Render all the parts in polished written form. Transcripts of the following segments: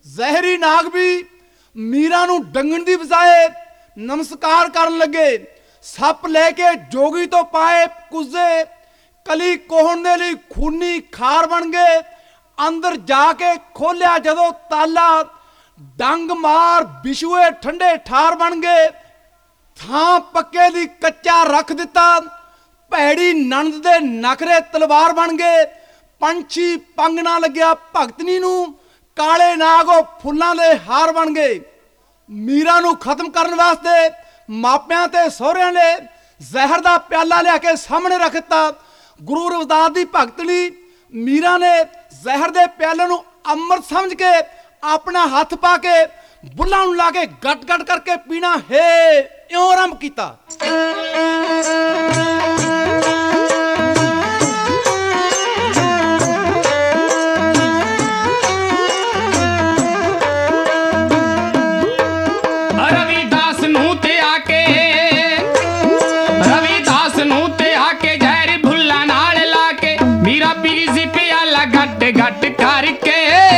ਜ਼ਹਿਰੀ ਨਾਗ ਵੀ ਮੀਰਾ ਨੂੰ ਡੰਗਣ ਦੀ ਬਜਾਏ ਨਮਸਕਾਰ ਕਰਨ ਲੱਗੇ। ਸੱਪ ਲੈ ਕੇ ਜੋਗੀ ਤੋਂ ਪਾਏ ਕੁੱਜ਼ੇ, ਕਲੀ ਕੋਹਣ ਦੇ ਲਈ ਖੂਨੀ ਖਾਰ ਬਣ ਗਏ। ਅੰਦਰ ਜਾ ਕੇ ਖੋਲਿਆ ਜਦੋਂ ਤਾਲਾ, ਡੰਗ ਮਾਰ ਬਿਸ਼ੂਏ ਠੰਡੇ ਠਾਰ ਬਣ ਗਏ। ਥਾਂ ਪੱਕੇ ਦੀ ਕੱਚਾ ਰੱਖ ਦਿੱਤਾ, ਭੈੜੀ ਨਣਦ ਦੇ ਨਖਰੇ ਤਲਵਾਰ ਬਣ ਗਏ। ਪੰਛੀ ਪੰਗ ਨਾ ਲੱਗਿਆ ਭਗਤਨੀ ਨੂੰ, ਕਾਲੇ ਨਾਗ ਉਹ ਫੁੱਲਾਂ ਦੇ ਹਾਰ ਬਣ ਗਏ। ਮੀਰਾ ਨੂੰ ਖਤਮ ਕਰਨ ਵਾਸਤੇ ਮਾਪਿਆਂ ਤੇ ਸਹੁਰਿਆਂ ਨੇ ਜ਼ਹਿਰ ਦਾ ਪਿਆਲਾ ਲਿਆ ਕੇ ਸਾਹਮਣੇ ਰੱਖ ਦਿੱਤਾ। ਗੁਰੂ ਰਵਿਦਾਸ ਦੀ ਭਗਤਣੀ ਮੀਰਾ ਨੇ ਜ਼ਹਿਰ ਦੇ ਪਿਆਲੇ ਨੂੰ ਅੰਮ੍ਰਿਤ ਸਮਝ ਕੇ ਆਪਣਾ ਹੱਥ ਪਾ ਕੇ ਬੁੱਲਾਂ ਨੂੰ ਲਾ ਕੇ ਗਟ ਗਟ ਕਰਕੇ ਪੀਣਾ ਹੈ ਇਉਂ ਆਰੰਭ ਕੀਤਾ। घट करके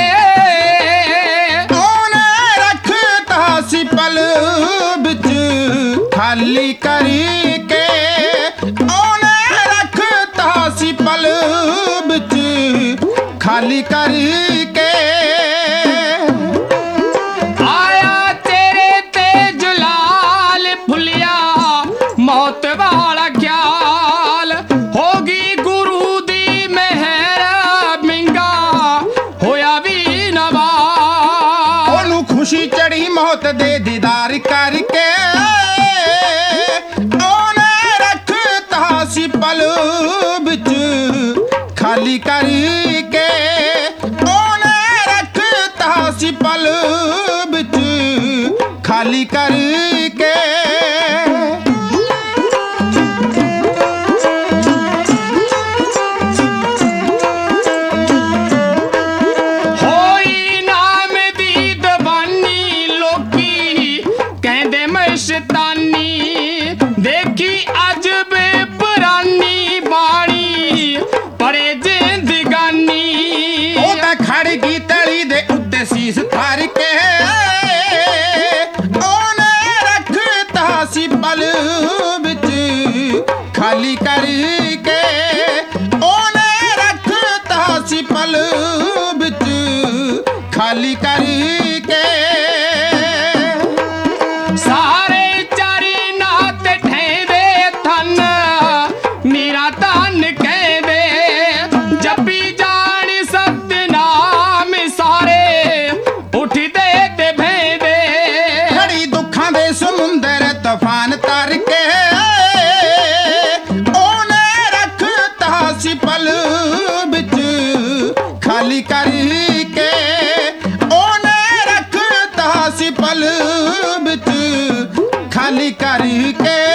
ओने रखता सी पल बिच खाली करके, ओने रखता सी पल बिच खाली करके। आया तेरे ते जलाल भुलिया मौत वाला ख्याल, होगी गुरु दी मेहर खुशी चढ़ी मौत दे दीदार करके, ओने रखता सी पल बिच खाली करके, ओने रखता सी पल बिच खाली करके। देखी अजब पुरानी बाणी पड़े जिंदगानी, खड़ गई तली दे उत्ते शीस थार के, ओने रखता सी पल बिच खाली करके, ओने रखता सी पल बिच खाली करके। तूफान तर के ओने रखता सी पल बिच खाली करके, ओने रखता सी पल बिच खाली करके।